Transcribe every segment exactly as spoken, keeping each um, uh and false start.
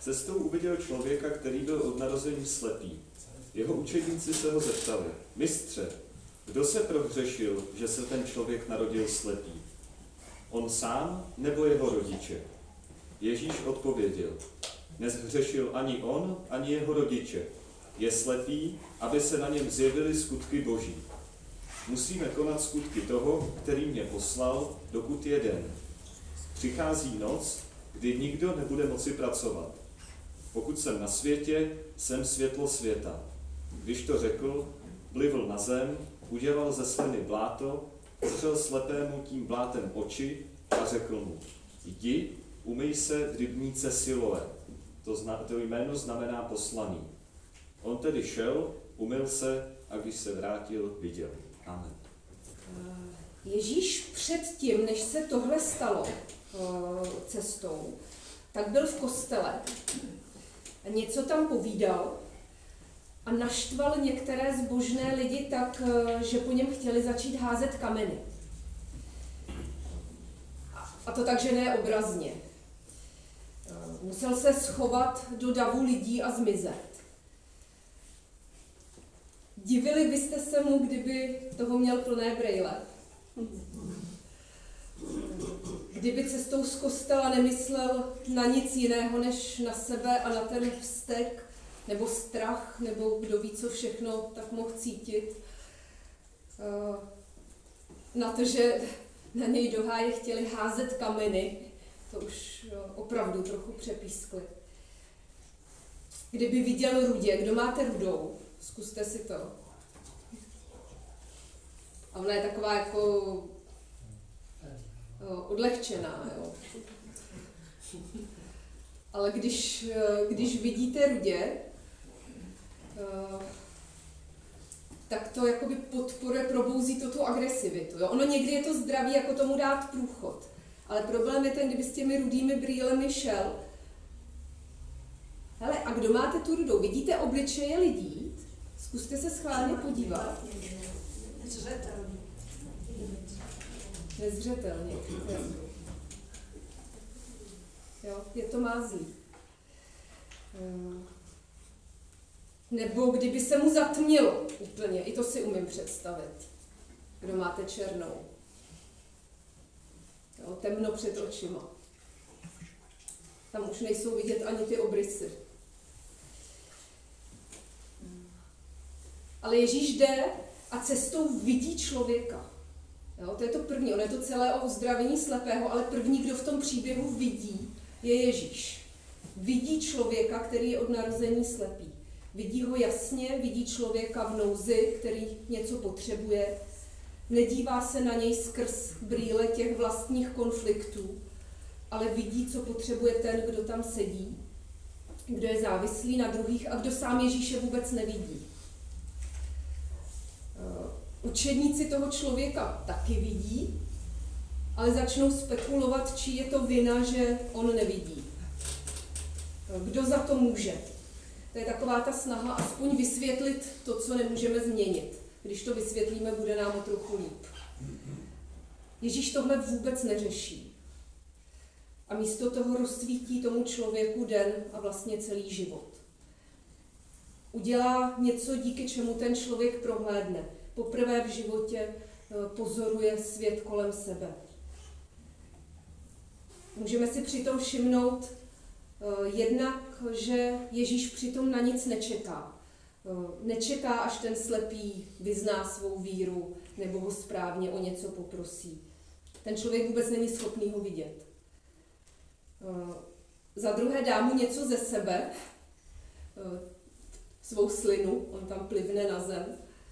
Cestou uviděl člověka, který byl od narození slepý. Jeho učedníci se ho zeptali: Mistře, kdo se prohřešil, že se ten člověk narodil slepý? On sám nebo jeho rodiče? Ježíš odpověděl: Nezhřešil ani on, ani jeho rodiče. Je slepý, aby se na něm zjevily skutky Boží. Musíme konat skutky toho, který mě poslal, dokud je den. Přichází noc, kdy nikdo nebude moci pracovat. Pokud jsem na světě, jsem světlo světa. Když to řekl, plivl na zem, udělal ze sliny bláto, otřel slepému tím blátem oči a řekl mu: Jdi, umyj se v rybníce Siloé. To, zna, to jméno znamená poslaný. On tedy šel, umyl se a když se vrátil, viděl. Amen. Ježíš předtím, než se tohle stalo cestou, tak byl v kostele a něco tam povídal a naštval některé zbožné lidi tak, že po něm chtěli začít házet kameny. A to tak, že ne obrazně. Musel se schovat do davu lidí a zmizet. Divili byste se mu, kdyby toho měl plné brejle? Kdyby cestou z kostela nemyslel na nic jiného, než na sebe a na ten vztek, nebo strach, nebo kdo ví, co všechno tak mohl cítit. Na to, že na něj do háje chtěli házet kameny, to už opravdu trochu přepískli. Kdyby viděl rudě, kdo máte rudou, zkuste si to. A ona je taková jako odlehčená, jo. Ale když, když vidíte rudě, tak to jakoby podporuje, probouzí to tu agresivitu. Jo. Ono někdy je to zdraví, jako tomu dát průchod. Ale problém je ten, kdyby s těmi rudými brýlemi šel. Hele, a kdo máte tu rudou? Vidíte obličeje lidí? Zkuste se schválně podívat. Nezřetelně. Nezřetelně. Jo, je to mázlí. Nebo kdyby se mu zatmělo úplně, i to si umím představit. Kdo máte černou. Jo, temno před očima. Tam už nejsou vidět ani ty obrysy. Ale Ježíš jde a cestou vidí člověka. Jo, to je to první, ono je to celé o uzdravení slepého, ale první, kdo v tom příběhu vidí, je Ježíš. Vidí člověka, který je od narození slepý. Vidí ho jasně, vidí člověka v nouzi, který něco potřebuje. Nedívá se na něj skrz brýle těch vlastních konfliktů, ale vidí, co potřebuje ten, kdo tam sedí, kdo je závislý na druhých a kdo sám Ježíše vůbec nevidí. Učedníci toho člověka taky vidí, ale začnou spekulovat, či je to vina, že on nevidí. Kdo za to může? To je taková ta snaha aspoň vysvětlit to, co nemůžeme změnit. Když to vysvětlíme, bude nám o trochu líp. Ježíš tohle vůbec neřeší. A místo toho rozsvítí tomu člověku den a vlastně celý život. Udělá něco, díky čemu ten člověk prohlédne. Poprvé v životě pozoruje svět kolem sebe. Můžeme si přitom všimnout jednak, že Ježíš přitom na nic nečeká. Nečeká, až ten slepý vyzná svou víru nebo ho správně o něco poprosí. Ten člověk vůbec není schopný ho vidět. Za druhé dá mu něco ze sebe, svou slinu, on tam plivne na zem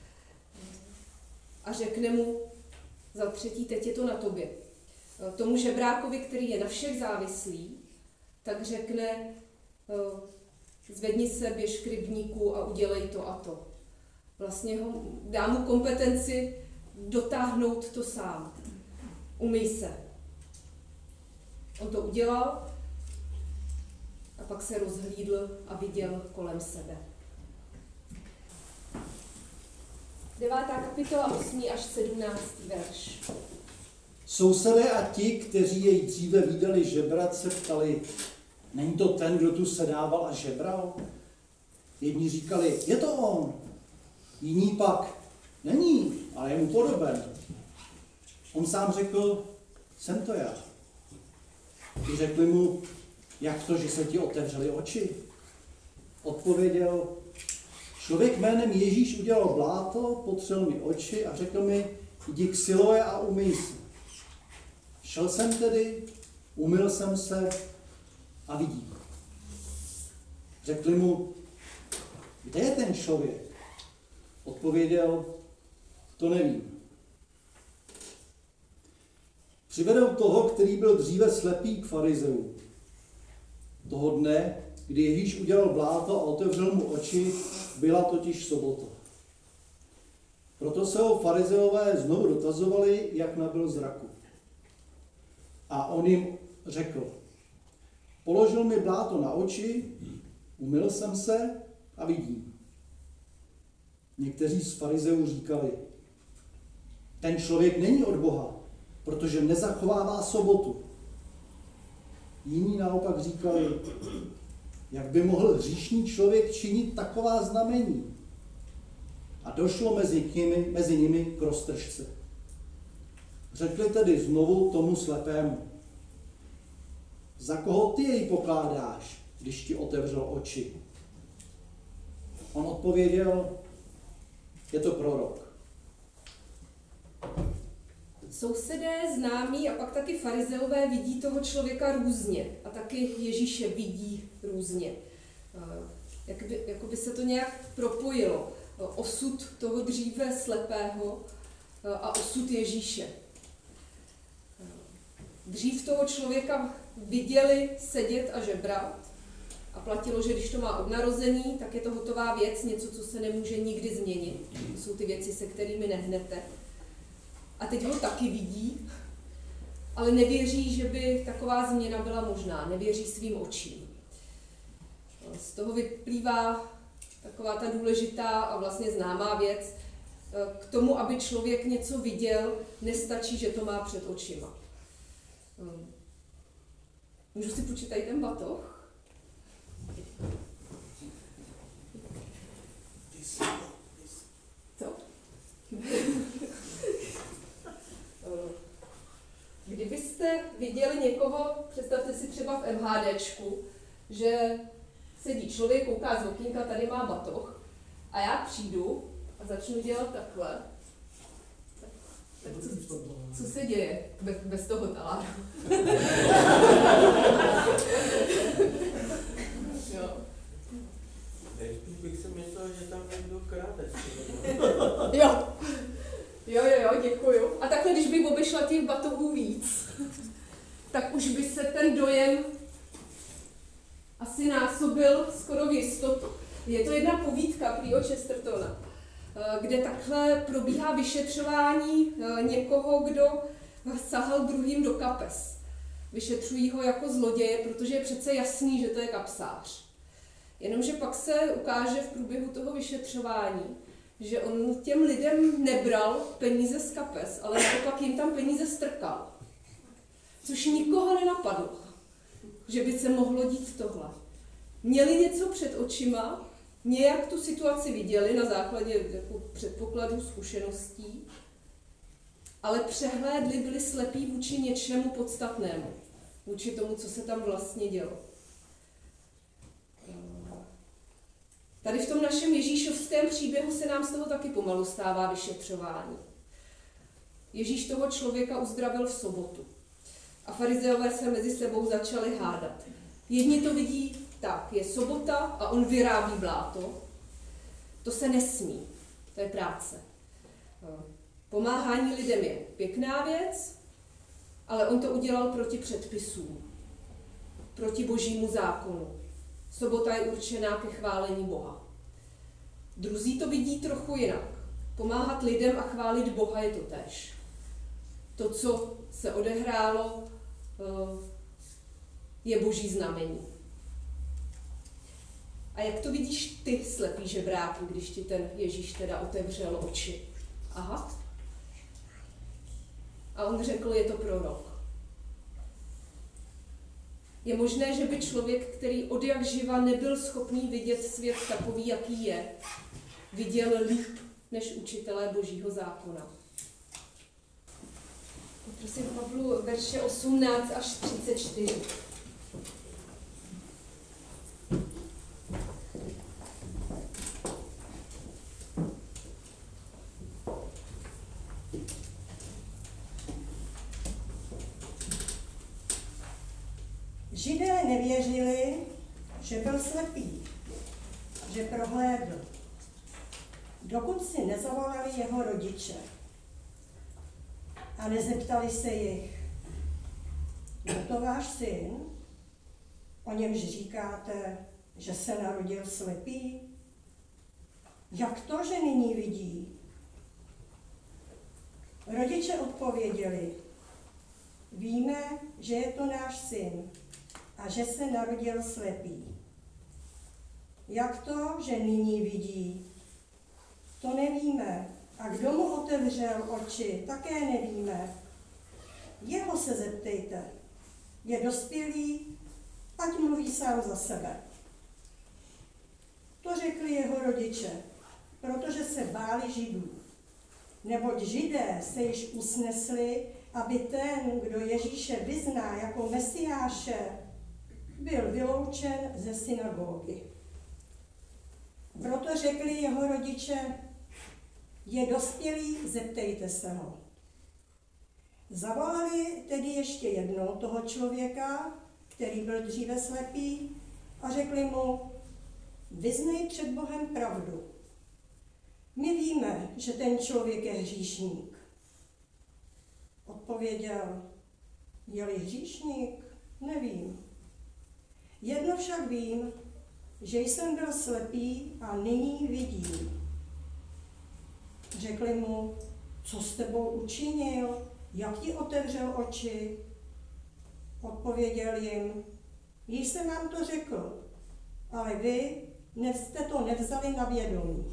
a řekne mu za třetí, teď je to na tobě. Tomu žebrákovi, který je na všech závislý, tak řekne, zvedni se, běž k rybníku a udělej to a to. Vlastně ho, dá mu kompetenci dotáhnout to sám. Umyj se. On to udělal a pak se rozhlídl a viděl kolem sebe. Devátá kapitola, osmý až sedmnáctý verš. Sousedé a ti, kteří jej dříve viděli žebrat, se ptali, Není to ten, kdo tu sedával a žebral? Jedni říkali, je to on. Jiní pak, není, ale je mu podoben. On sám řekl, jsem to já. I řekli mu, jak to, že se ti otevřely oči? Odpověděl, člověk jménem Ježíš udělal bláto, potřel mi oči a řekl mi, jdi k Siloé a umyj se. Šel jsem tedy, umyl jsem se a vidím. Řekli mu, kde je ten člověk? Odpověděl, to nevím. Přivedou toho, který byl dříve slepý k farizeům. Toho dne, kdy Ježíš udělal bláto a otevřel mu oči, byla totiž sobota. Proto se ho farizeové znovu dotazovali, jak nabyl zraku. A on jim řekl, položil mi bláto na oči, umyl jsem se a vidím. Někteří z farizeů říkali, ten člověk není od Boha, protože nezachovává sobotu. Jiní naopak říkali, jak by mohl hříšný člověk činit taková znamení. A došlo mezi nimi, mezi nimi k roztržce. Řekli tedy znovu tomu slepému, za koho ty jej pokládáš, když ti otevřel oči? On odpověděl, je to prorok. Sousedé, známí a pak taky farizeové vidí toho člověka různě a taky Ježíše vidí různě. Jakoby, jakoby se to nějak propojilo. Osud toho dříve slepého a osud Ježíše. Dřív toho člověka viděli sedět a žebrat a platilo, že když to má od narození, tak je to hotová věc, něco, co se nemůže nikdy změnit. To jsou ty věci, se kterými nehnete. A teď ho taky vidí, ale nevěří, že by taková změna byla možná. Nevěří svým očím. Z toho vyplývá taková ta důležitá a vlastně známá věc. K tomu, aby člověk něco viděl, nestačí, že to má před očima. Můžu si půjčit tady ten batoh? Co? Kdybyste viděli někoho, představte si třeba v MHDčku, že sedí člověk, kouká z okýnka, tady má batoh a já přijdu a začnu dělat takhle. Tak, tak co, co se děje bez, bez toho taláru? Jo. Nejspíš bych si myslel, že tam někdo kráde. Jo. Jo, jo, jo, děkuju. A takhle, když bych obešla těch batohů víc, tak už by se ten dojem asi násobil skoro v jistotu. Je to jedna povídka prýho Chestertona, kde takhle probíhá vyšetřování někoho, kdo sahal druhým do kapes. Vyšetřují ho jako zloděje, protože je přece jasný, že to je kapsář. Jenomže pak se ukáže v průběhu toho vyšetřování, že on těm lidem nebral peníze z kapes, ale naopak jim tam peníze strkal. Což nikoho nenapadlo, že by se mohlo dít tohle. Měli něco před očima, nějak tu situaci viděli na základě jako předpokladů, zkušeností, ale přehlédli, byli slepí vůči něčemu podstatnému, vůči tomu, co se tam vlastně dělo. Tady v tom našem ježíšovském příběhu se nám z toho taky pomalu stává vyšetřování. Ježíš toho člověka uzdravil v sobotu. A farizeové se mezi sebou začali hádat. Jedni to vidí tak, je sobota a on vyrábí bláto. To se nesmí, to je práce. Pomáhání lidem je pěkná věc, ale on to udělal proti předpisům, proti božímu zákonu. Sobota je určená ke chválení Boha. Druzí to vidí trochu jinak. Pomáhat lidem a chválit Boha je to též. To, co se odehrálo, je boží znamení. A jak to vidíš ty, slepý žebráku, když ti ten Ježíš teda otevřel oči? Aha. A on řekl, je to prorok. Je možné, že by člověk, který od jak živa nebyl schopný vidět svět takový, jaký je, viděl líp než učitelé Božího zákona. Prosím, Pavlu, verše osmnáct až třicet čtyři. Židé nevěřili, že byl slepý, že prohlédl, dokud si nezavolali jeho rodiče a nezeptali se jich, je to váš syn, o němž říkáte, že se narodil slepý? Jak to, že nyní vidí? Rodiče odpověděli, víme, že je to náš syn a že se narodil slepý. Jak to, že nyní vidí? To nevíme. A kdo mu otevřel oči, také nevíme. Jeho se zeptejte. Je dospělý, ať mluví sám za sebe. To řekli jeho rodiče, protože se báli Židů. Neboť Židé se již usnesli, aby ten, kdo Ježíše vyzná jako Mesiáše, byl vyloučen ze synagogy. Proto řekli jeho rodiče, je dospělý, zeptejte se ho. Zavolali tedy ještě jednou toho člověka, který byl dříve slepý, a řekli mu, vyznej před Bohem pravdu. My víme, že ten člověk je hříšník. Odpověděl, je-li hříšník, nevím. Jedno však vím, že jsem byl slepý a nyní vidím. Řekli mu, co s tebou učinil, jak ti otevřel oči? Odpověděl jim, již jsem vám to řekl, ale vy jste to nevzali na vědomí.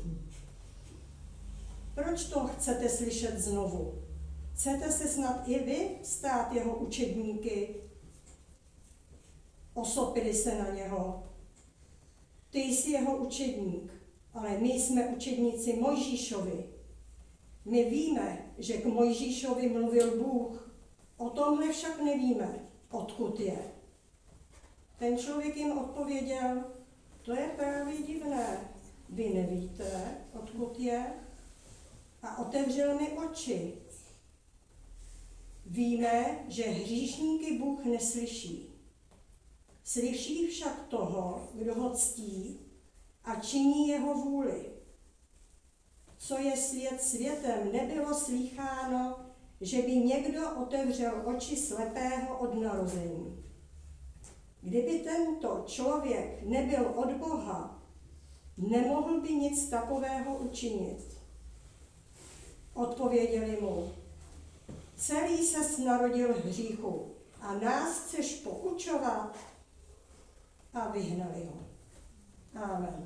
Proč to chcete slyšet znovu? Chcete se snad i vy stát jeho učedníky? Osopili se na něho. Ty jsi jeho učedník, ale my jsme učedníci Mojžíšovi. My víme, že k Mojžíšovi mluvil Bůh, o tomhle však nevíme, odkud je. Ten člověk jim odpověděl, to je právě divné, vy nevíte, odkud je, a otevřel mi oči. Víme, že hříšníky Bůh neslyší. Slyší však toho, kdo ho ctí a činí jeho vůli. Co je svět světem, nebylo slýcháno, že by někdo otevřel oči slepého od narození. Kdyby tento člověk nebyl od Boha, nemohl by nic takového učinit. Odpověděli mu, celý ses narodil v hříchu a nás chceš poučovat? A vyhnali ho. Amen.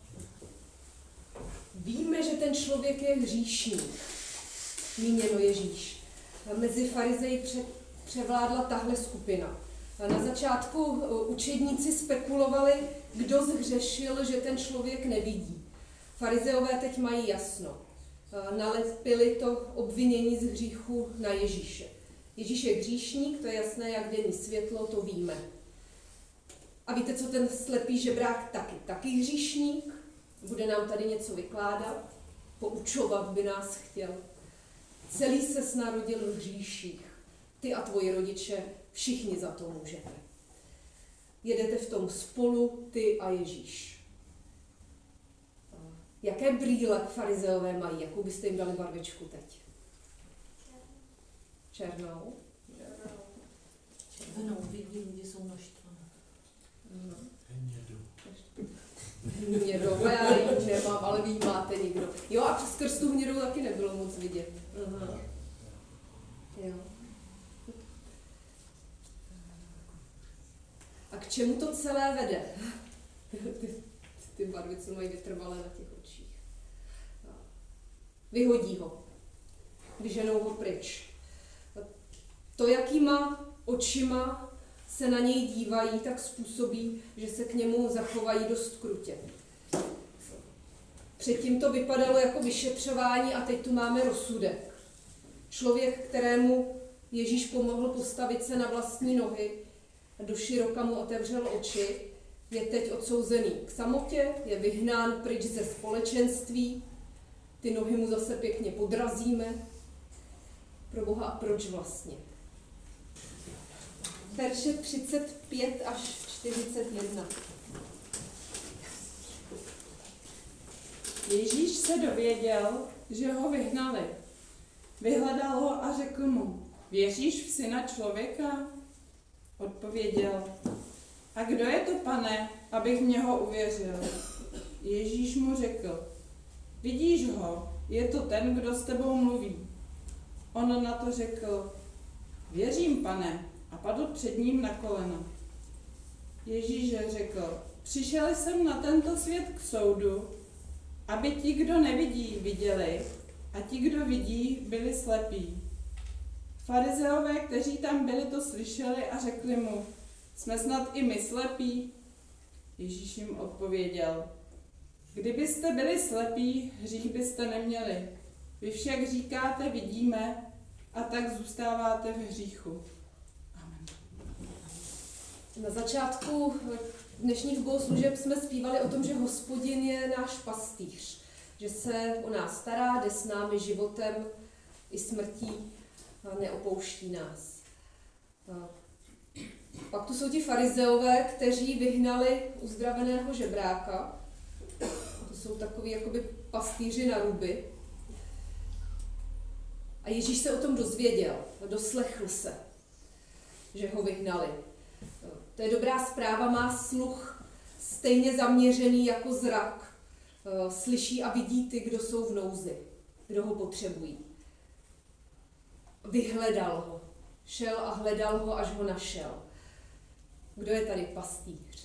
Víme, že ten člověk je hříšník, míněno Ježíš. Mezi farizeji převládla tahle skupina. Na začátku učedníci spekulovali, kdo zhřešil, že ten člověk nevidí. Farizeové teď mají jasno. Nalepili to obvinění z hříchu na Ježíše. Ježíš je hříšník, to je jasné, jak denní světlo, to víme. A víte, co ten slepý žebrák taky? Taky hříšník? Bude nám tady něco vykládat? Poučovat by nás chtěl. Celý ses narodil v hříších. Ty a tvoji rodiče, všichni za to můžete. Jedete v tom spolu, ty a Ježíš. Jaké brýle farizeové mají? Jakou byste jim dali barvičku teď? Černou? Červenou vidím, kde jsou naštvané. No. Hnědou. Hnědou, já ji nemám, ale vy ji máte někdo. Jo, a přes krstu hnědou taky nebylo moc vidět. Aha. Jo. A k čemu to celé vede? ty, ty barvy, co mají vytrvalé na těch očích. Vyhodí ho. Vyženou ho pryč. To, jakýma očima se na něj dívají, tak způsobí, že se k němu zachovají dost krutě. Předtím to vypadalo jako vyšetřování a teď tu máme rozsudek. Člověk, kterému Ježíš pomohl postavit se na vlastní nohy a do široka mu otevřel oči, je teď odsouzený k samotě, je vyhnán pryč ze společenství, ty nohy mu zase pěkně podrazíme. Pro Boha, a proč vlastně? Verše třicet pět až čtyřicet jedna. Ježíš se dověděl, že ho vyhnali. Vyhledal ho a řekl mu, věříš v Syna člověka? Odpověděl, a kdo je to, Pane, abych v něho uvěřil? Ježíš mu řekl, vidíš ho, je to ten, kdo s tebou mluví. On na to řekl, věřím, Pane, a padl před ním na kolena. Ježíš řekl, přišel jsem na tento svět k soudu, aby ti, kdo nevidí, viděli, a ti, kdo vidí, byli slepí. Farizeové, kteří tam byli, to slyšeli a řekli mu, jsme snad i my slepí? Ježíš jim odpověděl, kdybyste byli slepí, hřích byste neměli. Vy však říkáte, vidíme, a tak zůstáváte v hříchu. Amen. Na začátku dnešních bohoslužeb jsme zpívali o tom, že Hospodin je náš pastýř, že se o nás stará, jde s námi životem i smrtí, neopouští nás. Pak tu jsou ti farizeové, kteří vyhnali uzdraveného žebráka. To jsou takový jakoby pastýři na ruby. A Ježíš se o tom dozvěděl, doslechl se, že ho vyhnali. To je dobrá zpráva, má sluch stejně zaměřený jako zrak. Slyší a vidí ty, kdo jsou v nouzi, kdo ho potřebují. Vyhledal ho, šel a hledal ho, až ho našel. Kdo je tady pastýř?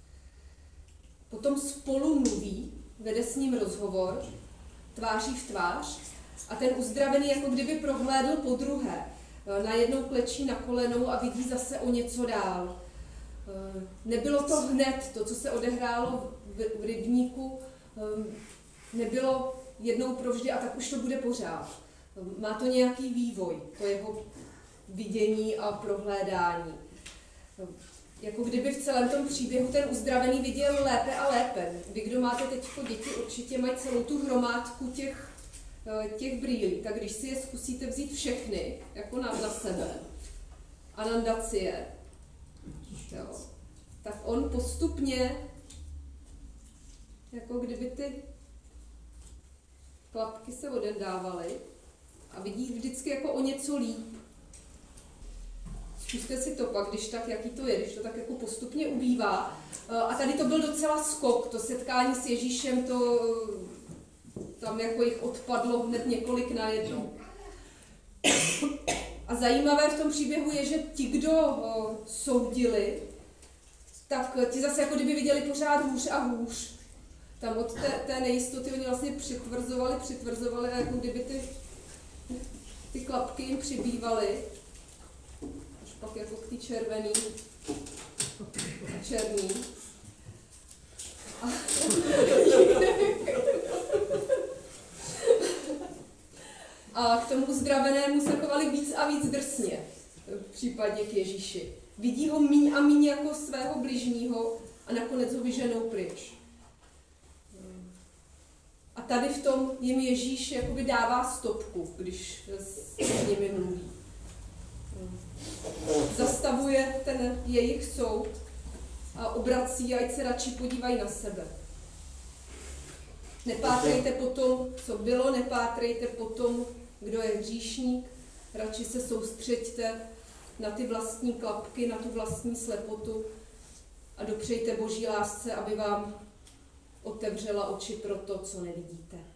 Potom spolu mluví, vede s ním rozhovor, tváří v tvář, a ten uzdravený jako kdyby prohlédl podruhé. Najednou klečí na kolenou a vidí zase o něco dál. Nebylo to hned, to, co se odehrálo v rybníku, nebylo jednou provždy a tak už to bude pořád. Má to nějaký vývoj, to jeho vidění a prohlédání. Jako kdyby v celém tom příběhu ten uzdravený viděl lépe a lépe. Vy, kdo máte teď děti, určitě mají celou tu hromádku těch, těch brýlí. Tak když si je zkusíte vzít všechny, jako na, na sebe, a nandat si je, jo, tak on postupně, jako kdyby ty klapky se odendávaly a vidí vždycky jako o něco líp. Zkuste si to pak, když tak, jaký to je, když to tak jako postupně ubývá. A tady to byl docela skok, to setkání s Ježíšem, to tam jako jich odpadlo hned několik najednou. A zajímavé v tom příběhu je, že ti, kdo soudili, tak ti zase jako kdyby viděli pořád hůř a hůř. Tam od té, té nejistoty oni vlastně přitvrzovali, přitvrzovali a jako kdyby ty, ty klapky jim přibývaly. Až pak jako k té červený a černý. A, a k tomu uzdravenému se chovali víc a víc drsně, případně k Ježíši. Vidí ho míň a míň jako svého bližního a nakonec ho vyženou pryč. A tady v tom jim Ježíš jakoby dává stopku, když s nimi mluví. Zastavuje ten jejich soud a obrací, ať se radši podívají na sebe. Nepátrejte po tom, co bylo, nepátrejte po tom, kdo je hříšník, radši se soustřeďte na ty vlastní klapky, na tu vlastní slepotu a dopřejte Boží lásce, aby vám otevřela oči pro to, co nevidíte.